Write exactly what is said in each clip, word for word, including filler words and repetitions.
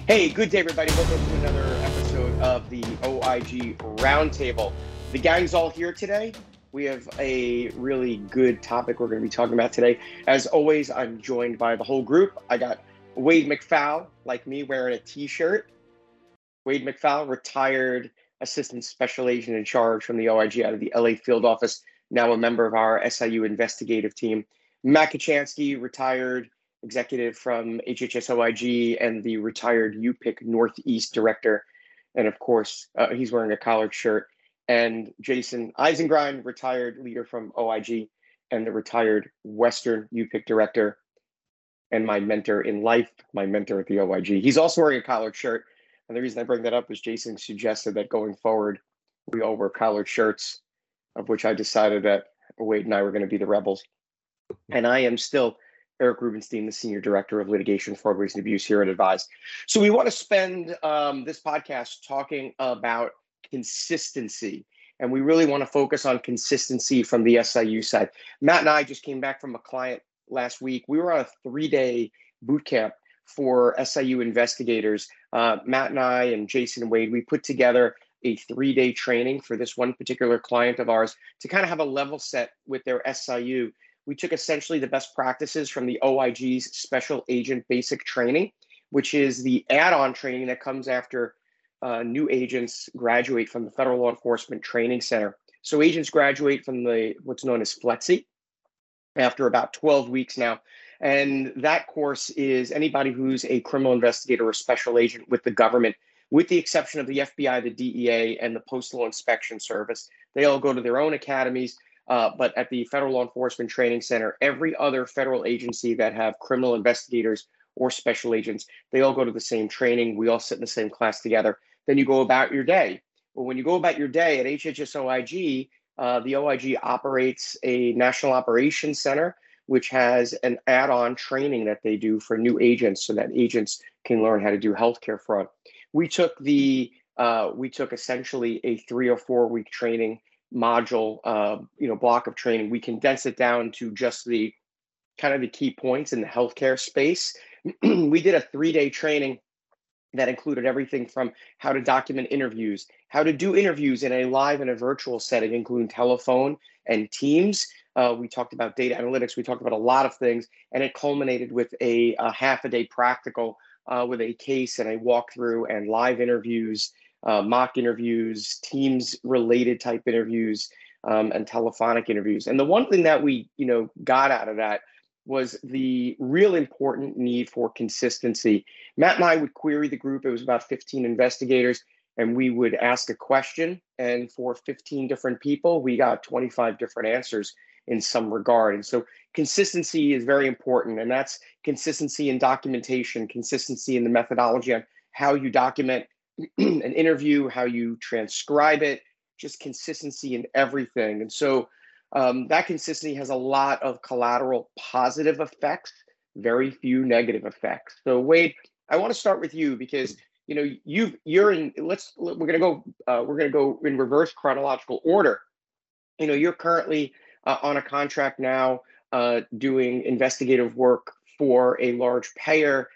Hey, good day, everybody. Welcome to another episode of the O I G Roundtable. The gang's all here today. We have a really good topic we're going to be talking about today. As always, I'm joined by the whole group. I got Wade McFowle, like me, wearing a t-shirt. Wade McFowle, retired assistant special agent in charge from the O I G out of the L A field office, now a member of our S I U investigative team. Matt Kachansky, retired executive from H H S O I G and the retired U P I C Northeast director. And of course, uh, he's wearing a collared shirt. And Jason Eisengrein, retired leader from O I G and the retired Western U P I C director and my mentor in life, my mentor at the O I G. He's also wearing a collared shirt. And the reason I bring that up is Jason suggested that going forward, we all wear collared shirts, of which I decided that Wade and I were going to be the rebels. And I am still Eric Rubenstein, the Senior Director of Litigation, Fraud, Waste, and Abuse here at Advise. So we want to spend um, this podcast talking about consistency. And we really want to focus on consistency from the S I U side. Matt and I just came back from a client last week. We were on a three-day boot camp for S I U investigators. Uh, Matt and I and Jason and Wade, we put together a three-day training for this one particular client of ours to kind of have a level set with their S I U. We took essentially the best practices from the O I G's Special Agent Basic Training, which is the add-on training that comes after uh, new agents graduate from the Federal Law Enforcement Training Center. So agents graduate from the what's known as F L E T C after about twelve weeks now. And that course is anybody who's a criminal investigator or special agent with the government, with the exception of the F B I, the D E A, and the Postal Inspection Service. They all go to their own academies. Uh, but at the Federal Law Enforcement Training Center, every other federal agency that have criminal investigators or special agents, they all go to the same training. We all sit in the same class together. Then you go about your day. Well, when you go about your day at H H S O I G, uh, the O I G operates a National Operations Center, which has an add-on training that they do for new agents so that agents can learn how to do healthcare fraud. We took the uh, we took essentially a three or four week training module, uh, you know, block of training. We condensed it down to just the kind of the key points in the healthcare space. We did a three-day training that included everything from how to document interviews, how to do interviews in a live and a virtual setting, including telephone and Teams. Uh, we talked about data analytics. We talked about a lot of things, and it culminated with a, a half a day practical uh, with a case and a walkthrough and live interviews, uh, mock interviews, Teams related type interviews, um, and telephonic interviews. And the one thing that we, you know, got out of that was the real important need for consistency. Matt and I would query the group. It was about fifteen investigators, and we would ask a question. And for fifteen different people, we got twenty-five different answers in some regard. And so consistency is very important. And that's consistency in documentation, consistency in the methodology on how you document an interview, how you transcribe it, just consistency in everything. And so um, that consistency has a lot of collateral positive effects, very few negative effects. So Wade, I want to start with you because you know you've you're in. Let's we're gonna go uh, we're gonna go in reverse chronological order. You know, you're currently uh, on a contract now uh, doing investigative work for a large payer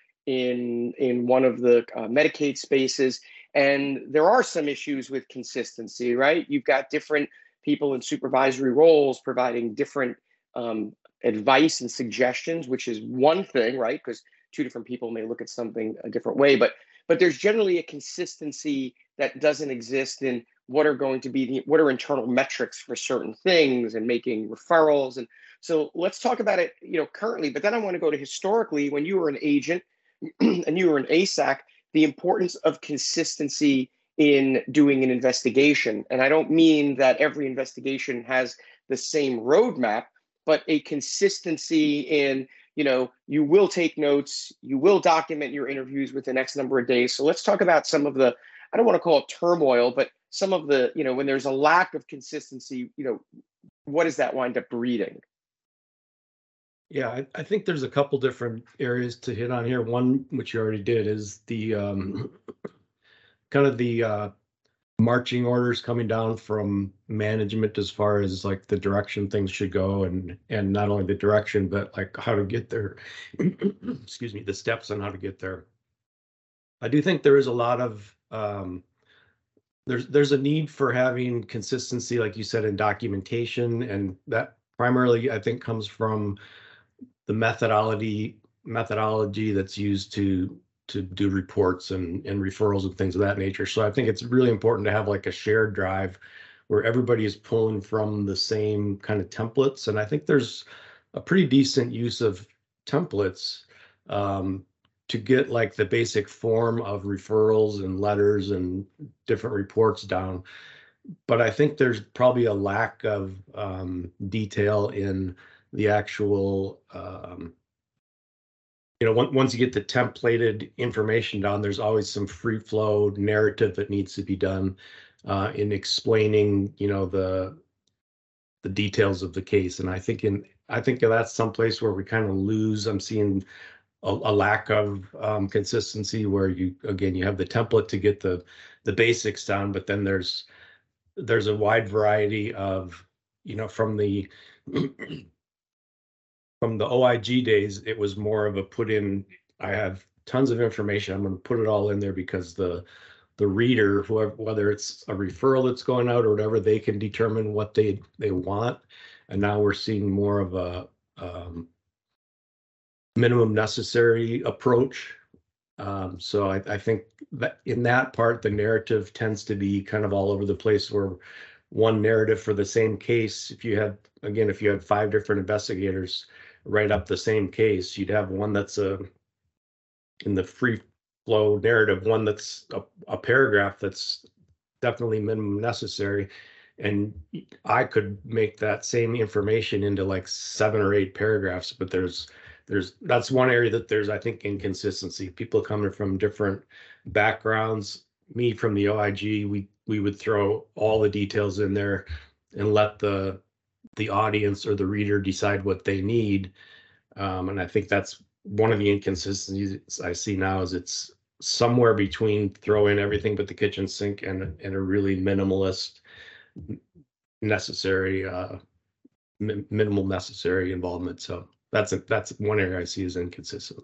in in one of the uh, Medicaid spaces. And there are some issues with consistency, right? You've got different people in supervisory roles providing different um, advice and suggestions, which is one thing, right? Because two different people may look at something a different way, but but there's generally a consistency that doesn't exist in what are going to be the what are internal metrics for certain things and making referrals. And so let's talk about it, you know, currently. But then I want to go to historically when you were an agent and you were an A S A C, the importance of consistency in doing an investigation. And I don't mean that every investigation has the same roadmap, but a consistency in, you know, you will take notes, you will document your interviews within X number of days. So let's talk about some of the, I don't want to call it turmoil, but some of the, you know, when there's a lack of consistency, you know, what does that wind up breeding? Yeah, I, I think there's a couple different areas to hit on here. One, which you already did, is the um, kind of the uh, marching orders coming down from management as far as like the direction things should go, and and not only the direction, but like how to get there. Excuse me, the steps on how to get there. I do think there is a lot of um, there's there's a need for having consistency, like you said, in documentation, and that primarily I think comes from the methodology methodology that's used to to do reports and and referrals and things of that nature. So I think it's really important to have like a shared drive where everybody is pulling from the same kind of templates. And I think there's a pretty decent use of templates um, to get like the basic form of referrals and letters and different reports down. But I think there's probably a lack of um, detail in the actual, um, you know, once, once you get the templated information down, there's always some free flow narrative that needs to be done uh, in explaining, you know, the the details of the case. And I think in I think that's someplace where we kind of lose. I'm seeing a, a lack of um, consistency where you again you have the template to get the the basics down, but then there's there's a wide variety of, you know, from the from the O I G days, it was more of a put in, I have tons of information, I'm going to put it all in there because the the reader, whoever, whether it's a referral that's going out or whatever, they can determine what they they want. And now we're seeing more of a um, minimum necessary approach. Um, so I, I think that in that part, the narrative tends to be kind of all over the place, where one narrative for the same case, if you had, again, if you had five different investigators write up the same case, you'd have one that's a, in the free flow narrative, one that's a, a paragraph that's definitely minimum necessary. And I could make that same information into like seven or eight paragraphs, but there's there's that's one area that there's, I think, inconsistency. People coming from different backgrounds. Me from the O I G, we we would throw all the details in there and let the the audience or the reader decide what they need. Um, and I think that's one of the inconsistencies I see now, is it's somewhere between throwing everything but the kitchen sink and and a really minimalist necessary uh mi- minimal necessary involvement. So that's a that's one area I see as inconsistent.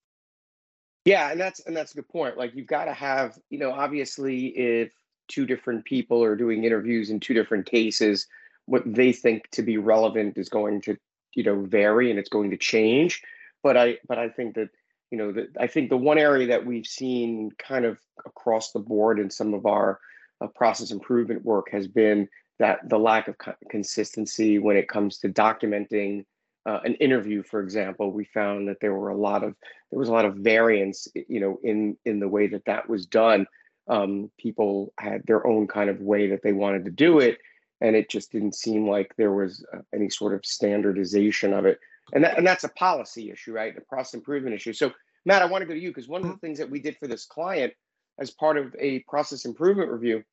Yeah, and that's and that's a good point. Like you've got to have, you know, obviously if two different people are doing interviews in two different cases, what they think to be relevant is going to, you know, vary and it's going to change. But I but I think that, you know, that I think the one area that we've seen kind of across the board in some of our uh, process improvement work has been that the lack of co- consistency when it comes to documenting uh, an interview. For example, we found that there were a lot of there was a lot of variance, you know, in in the way that that was done. Um, people had their own kind of way that they wanted to do it, and it just didn't seem like there was uh, any sort of standardization of it. And that, and that's a policy issue, right? The process improvement issue. So, Matt, I want to go to you because one of the things that we did for this client as part of a process improvement review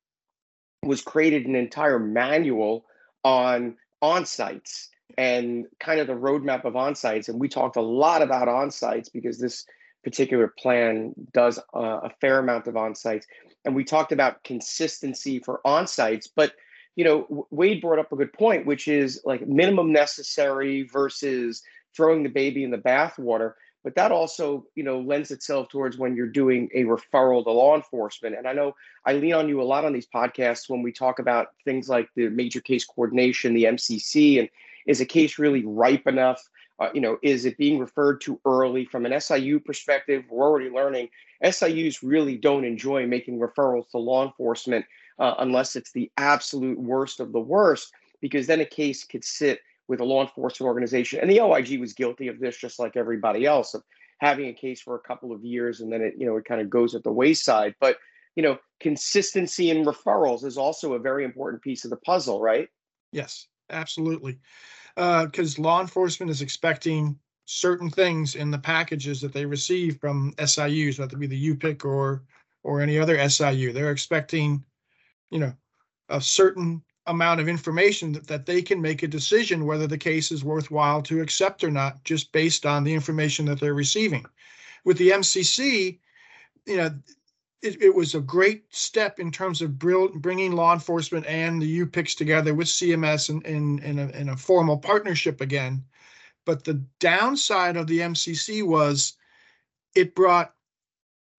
was created an entire manual on on-sites and kind of the roadmap of on-sites. And we talked a lot about on-sites because this particular plan does uh, a fair amount of on-sites. And we talked about consistency for on-sites. But, you know, Wade brought up a good point, which is like minimum necessary versus throwing the baby in the bathwater. But that also, you know, lends itself towards when you're doing a referral to law enforcement. And I know I lean on you a lot on these podcasts when we talk about things like the major case coordination, the M C C, and is a case really ripe enough? Uh, you know, is it being referred to early? From an S I U perspective, we're already learning S I Us really don't enjoy making referrals to law enforcement uh, unless it's the absolute worst of the worst, because then a case could sit with a law enforcement organization. And the O I G was guilty of this, just like everybody else, of having a case for a couple of years and then it, you know, it kind of goes at the wayside. But, you know, consistency in referrals is also a very important piece of the puzzle, right? Yes, absolutely. Because uh, law enforcement is expecting certain things in the packages that they receive from S I Us, whether it be the U P I C or or any other S I U. They're expecting, you know, a certain amount of information that, that they can make a decision whether the case is worthwhile to accept or not, just based on the information that they're receiving. With the M C C, you know, it, it was a great step in terms of bringing law enforcement and the U P I Cs together with C M S in, in, in, a, in a formal partnership again. But the downside of the M C C was it brought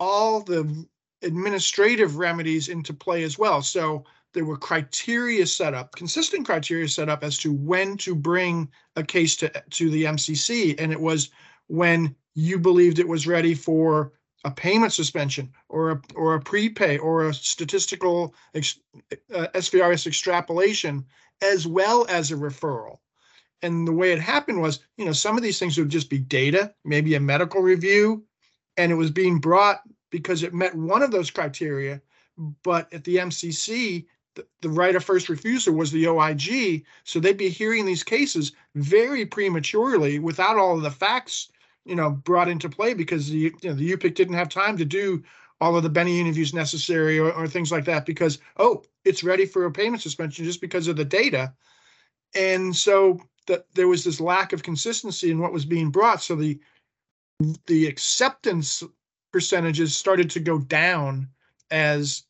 all the administrative remedies into play as well. So there were criteria set up, consistent criteria set up as to when to bring a case to, to the M C C. And it was when you believed it was ready for a payment suspension or a, or a prepay or a statistical ex, uh, S V R S extrapolation, as well as a referral. And the way it happened was, you know, some of these things would just be data, maybe a medical review, and it was being brought because it met one of those criteria. But at the M C C, the, the right of first refusal was the O I G. So they'd be hearing these cases very prematurely without all of the facts, you know, brought into play, because the, you know, the U P I C didn't have time to do all of the Benny interviews necessary or, or things like that, because, oh, it's ready for a payment suspension just because of the data. And so that there was this lack of consistency in what was being brought. So the the acceptance percentages started to go down as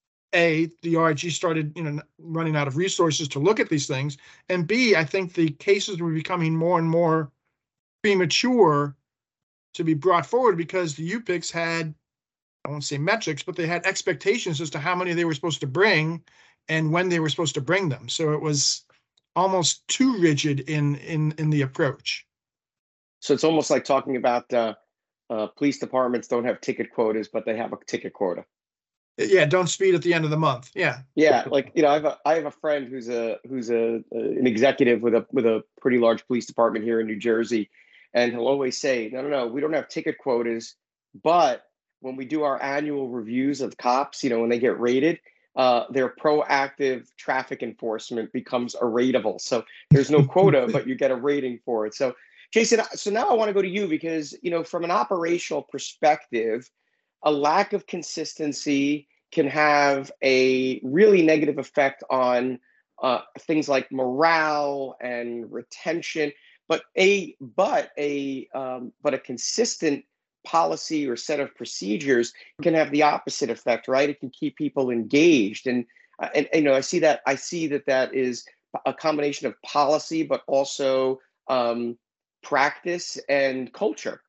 A, the O I G started, you know, running out of resources to look at these things, and B, I think the cases were becoming more and more premature to be brought forward because the U P I Cs had, I won't say metrics, but they had expectations as to how many they were supposed to bring and when they were supposed to bring them. So it was almost too rigid in in in the approach. So it's almost like talking about uh, uh, police departments don't have ticket quotas, but they have a ticket quota. Yeah, don't speed at the end of the month. Yeah. Yeah, like, you know, I have a I have a friend who's a who's a, a an executive with a with a pretty large police department here in New Jersey, and he'll always say, no, no, no, we don't have ticket quotas, but when we do our annual reviews of cops, you know, when they get rated, uh, their proactive traffic enforcement becomes a rateable. So there's no quota, but you get a rating for it. So, Jason, so now I want to go to you because, you know, from an operational perspective, a lack of consistency can have a really negative effect on uh, things like morale and retention. But a but a um, but a consistent policy or set of procedures can have the opposite effect, right? It can keep people engaged, and uh, and, and you know, I see that I see that that is a combination of policy, but also um, practice and culture.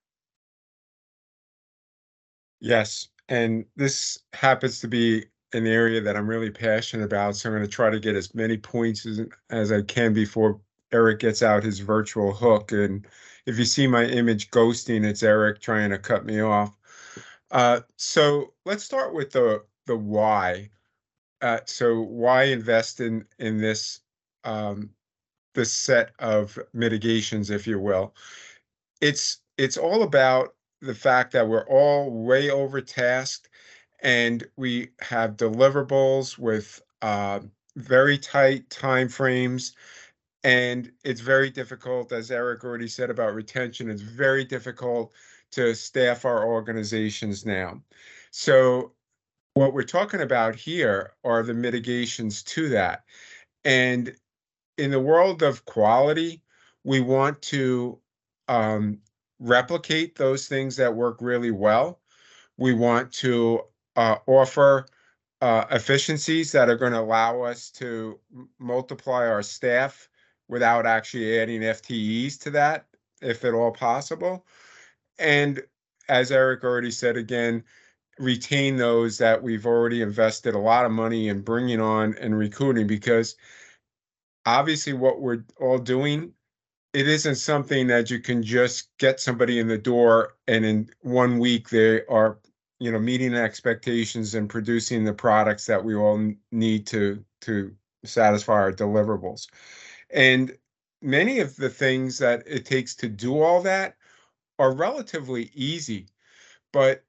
Yes, and this happens to be an area that I'm really passionate about, so I'm going to try to get as many points as, as I can before Eric gets out his virtual hook. And if you see my image ghosting, it's Eric trying to cut me off. Uh, so let's start with the the why. Uh, so why invest in in this um, this set of mitigations, if you will? It's it's all about the fact that we're all way overtasked, and we have deliverables with uh, very tight time frames. And it's very difficult, as Eric already said about retention, it's very difficult to staff our organizations now. So what we're talking about here are the mitigations to that. And in the world of quality, we want to um, replicate those things that work really well. We want to uh, offer uh, efficiencies that are going to allow us to m- multiply our staff without actually adding F T Es to that, if at all possible. And as Eric already said, again, retain those that we've already invested a lot of money in bringing on and recruiting, because obviously what we're all doing, it isn't something that you can just get somebody in the door and in one week they are, you know, meeting expectations and producing the products that we all need to to satisfy our deliverables. And many of the things that it takes to do all that are relatively easy, but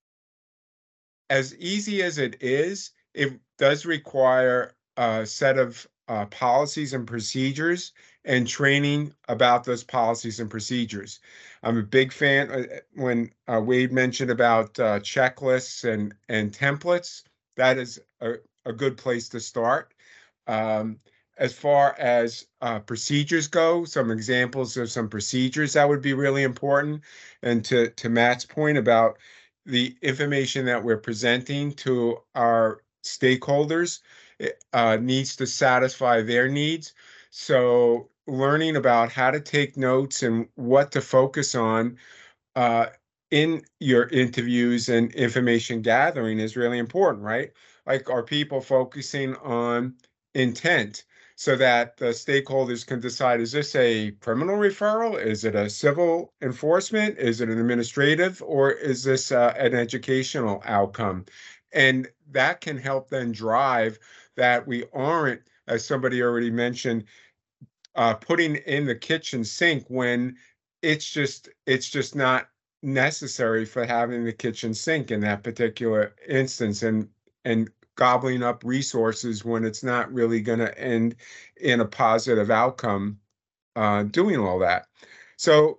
as easy as it is, it does require a set of uh, policies and procedures and training about those policies and procedures. I'm a big fan uh, when uh, Wade mentioned about uh, checklists and, and templates. That is a, a good place to start. Um, as far as uh, procedures go, some examples of some procedures that would be really important. And to, to Matt's point about the information that we're presenting to our stakeholders uh, needs to satisfy their needs. So learning about how to take notes and what to focus on uh, in your interviews and information gathering is really important, right? Like, are people focusing on intent so that the stakeholders can decide, is this a criminal referral? Is it a civil enforcement? Is it an administrative? Or is this uh, an educational outcome? And that can help then drive that we aren't, as somebody already mentioned, uh, putting in the kitchen sink when it's just it's just not necessary for having the kitchen sink in that particular instance, and and gobbling up resources when it's not really going to end in a positive outcome uh, doing all that. So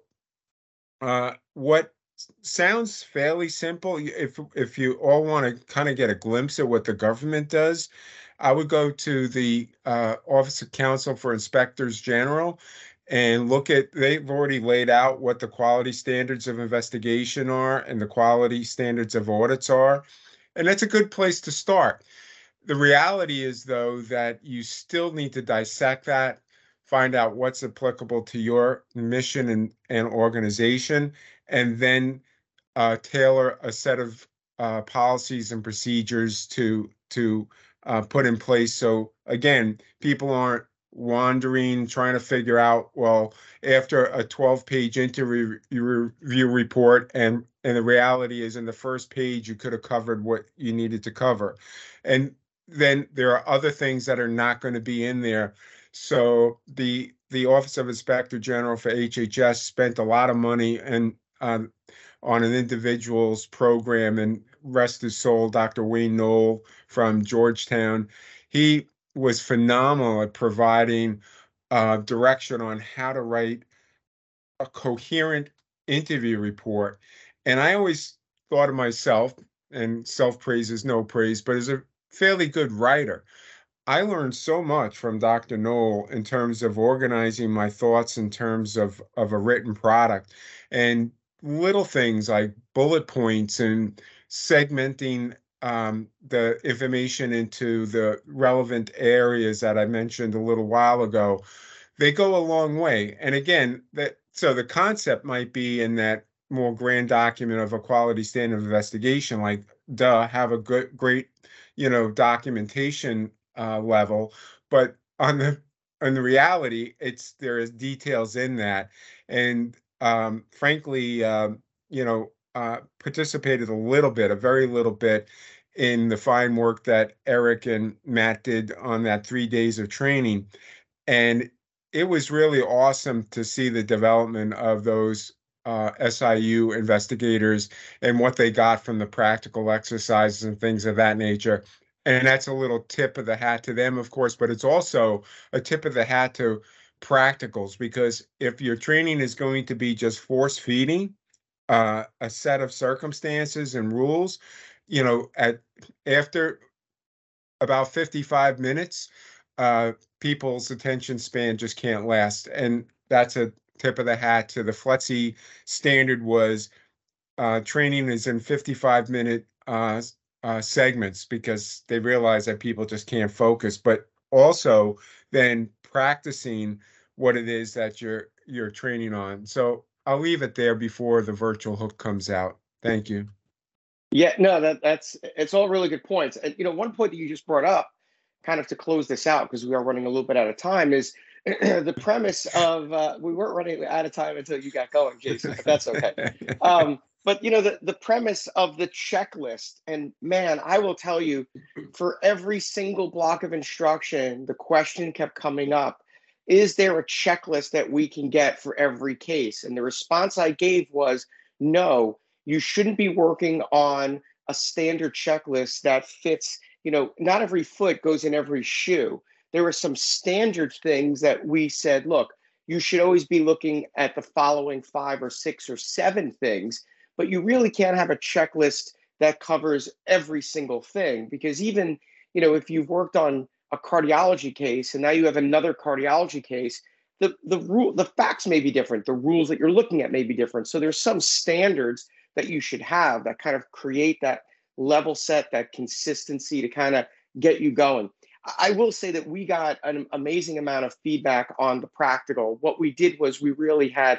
uh, what sounds fairly simple, if if you all want to kind of get a glimpse of what the government does, I would go to the uh, Office of Counsel for Inspectors General and look at, they've already laid out what the quality standards of investigation are and the quality standards of audits are. And that's a good place to start. The reality is, though, that you still need to dissect that, find out what's applicable to your mission and, and organization, and then uh, tailor a set of uh, policies and procedures to to uh, put in place. So again, people aren't wandering, trying to figure out, well, after a twelve page interview review report, and and the reality is in the first page, you could have covered what you needed to cover. And then there are other things that are not going to be in there. So the the Office of Inspector General for H H S spent a lot of money and um, on an individual's program, and rest his soul, Doctor Wayne Knoll from Georgetown. He was phenomenal at providing uh, direction on how to write a coherent interview report. And I always thought of myself, and self-praise is no praise, but as a fairly good writer. I learned so much from Doctor Knoll in terms of organizing my thoughts in terms of, of a written product, and little things like bullet points and segmenting um, the information into the relevant areas that I mentioned a little while ago. They go a long way. And again, that so the concept might be in that more grand document of a quality standard of investigation, like, duh, have a good, great, you know, documentation uh, level. But on the on the reality, it's there is details in that, and um, frankly, um, you know, uh, participated a little bit, a very little bit, in the fine work that Eric and Matt did on that three days of training, and it was really awesome to see the development of those uh, S I U investigators and what they got from the practical exercises and things of that nature. And that's a little tip of the hat to them, of course, but it's also a tip of the hat to practicals, because if your training is going to be just force feeding uh, a set of circumstances and rules, you know, at after about fifty-five minutes, uh, people's attention span just can't last. And that's a tip of the hat to the F L E T C standard. Was uh, training is in fifty-five minute uh, uh, segments, because they realize that people just can't focus, but also then practicing what it is that you're you're training on. So I'll leave it there before the virtual hook comes out. Thank you. Yeah, no, that that's it's all really good points. And you know, one point that you just brought up, kind of to close this out, because we are running a little bit out of time, is the premise of uh, we weren't running out of time until you got going, Jason, but that's okay. Um, but you know, the the premise of the checklist, and man, I will tell you, for every single block of instruction, the question kept coming up: is there a checklist that we can get for every case? And the response I gave was no. You shouldn't be working on a standard checklist that fits, you know, not every foot goes in every shoe. There were some standard things that we said, look, you should always be looking at the following five or six or seven things, but you really can't have a checklist that covers every single thing, because even, you know, if you've worked on a cardiology case and now you have another cardiology case, the, the rule, the facts may be different. The rules that you're looking at may be different. So there's some standards that you should have that kind of create that level set, that consistency to kind of get you going. I will say that we got an amazing amount of feedback on the practical. What we did was we really had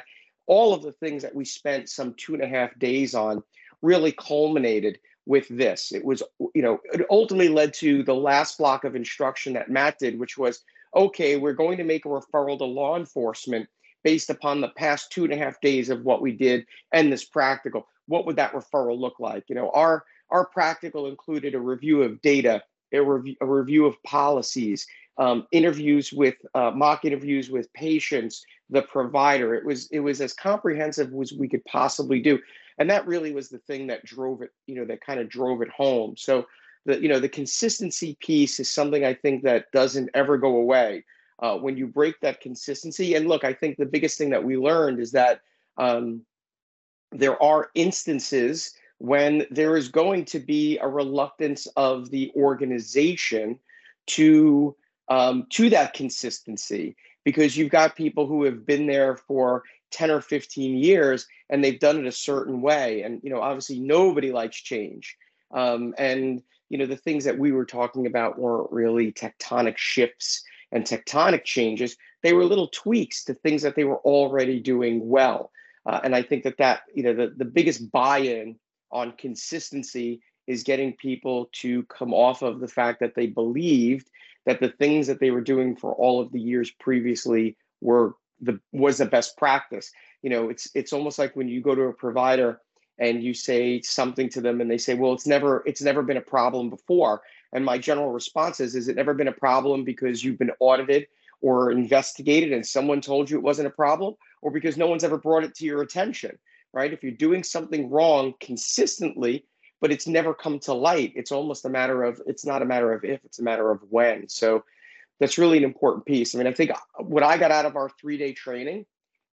all of the things that we spent some two and a half days on really culminated with this. It was, you know, it ultimately led to the last block of instruction that Matt did, which was, okay, we're going to make a referral to law enforcement based upon the past two and a half days of what we did and this practical. What would that referral look like? You know, our our practical included a review of data, a review, a review of policies, um, interviews with uh, mock interviews with patients, the provider. It was it was as comprehensive as we could possibly do, and that really was the thing that drove it. You know, that kind of drove it home. So the you know the consistency piece is something I think that doesn't ever go away. Uh, when you break that consistency, and look, I think the biggest thing that we learned is that um, there are instances when there is going to be a reluctance of the organization to um, to that consistency, because you've got people who have been there for ten or fifteen years and they've done it a certain way. And, you know, obviously nobody likes change. Um, and, you know, the things that we were talking about weren't really tectonic shifts and tectonic changes. They were little tweaks to things that they were already doing well. Uh, and I think that that, you know, the, the biggest buy-in on consistency is getting people to come off of the fact that they believed that the things that they were doing for all of the years previously were the was the best practice. You know, it's it's almost like when you go to a provider and you say something to them and they say, well, it's never it's never been a problem before. And my general response is, is it never been a problem because you've been audited or investigated and someone told you it wasn't a problem, or because no one's ever brought it to your attention, right? If you're doing something wrong consistently, but it's never come to light, it's almost a matter of, it's not a matter of if, it's a matter of when. So that's really an important piece. I mean, I think what I got out of our three-day training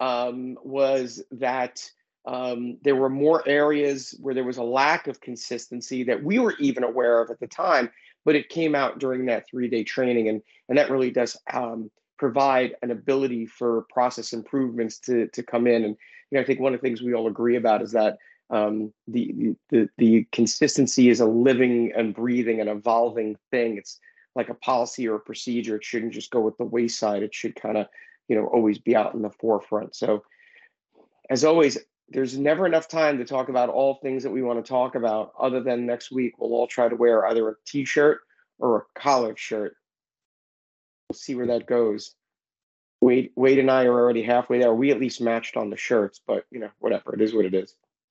um, was that um, there were more areas where there was a lack of consistency that we were even aware of at the time, but it came out during that three-day training. And, and that really does um, provide an ability for process improvements to, to come in. And, you know, I think one of the things we all agree about is that um, the, the, the consistency is a living and breathing and evolving thing. It's like a policy or a procedure. It shouldn't just go with the wayside. It should kind of, you know, always be out in the forefront. So as always, there's never enough time to talk about all things that we want to talk about, other than next week we'll all try to wear either a t-shirt or a collared shirt. We'll see where that goes. Wade, Wade and I are already halfway there. We at least matched on the shirts, but you know, whatever. It is what it is.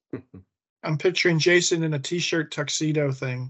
I'm picturing Jason in a t-shirt tuxedo thing.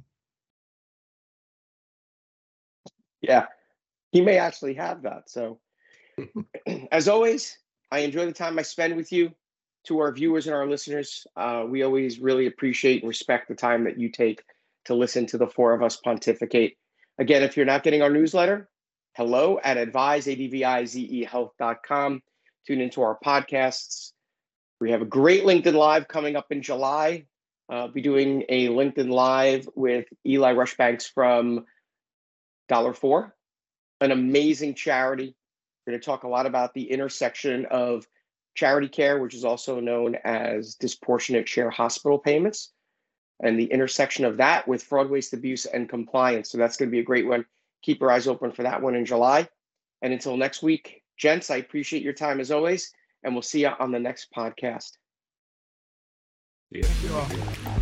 Yeah, he may actually have that. So as always, I enjoy the time I spend with you. To our viewers and our listeners, uh, we always really appreciate and respect the time that you take to listen to the four of us pontificate. Again, if you're not getting our newsletter, hello at advise, A D V I Z E health dot com. Tune into our podcasts. We have a great LinkedIn Live coming up in July. Uh, I'll be doing a LinkedIn Live with Eli Rushbanks from Dollar Four, an amazing charity. We're going to talk a lot about the intersection of charity care, which is also known as disproportionate share hospital payments, and the intersection of that with fraud, waste, abuse, and compliance. So that's going to be a great one. Keep your eyes open for that one in July. And until next week, gents, I appreciate your time as always, and we'll see you on the next podcast. Yeah. Thank you all.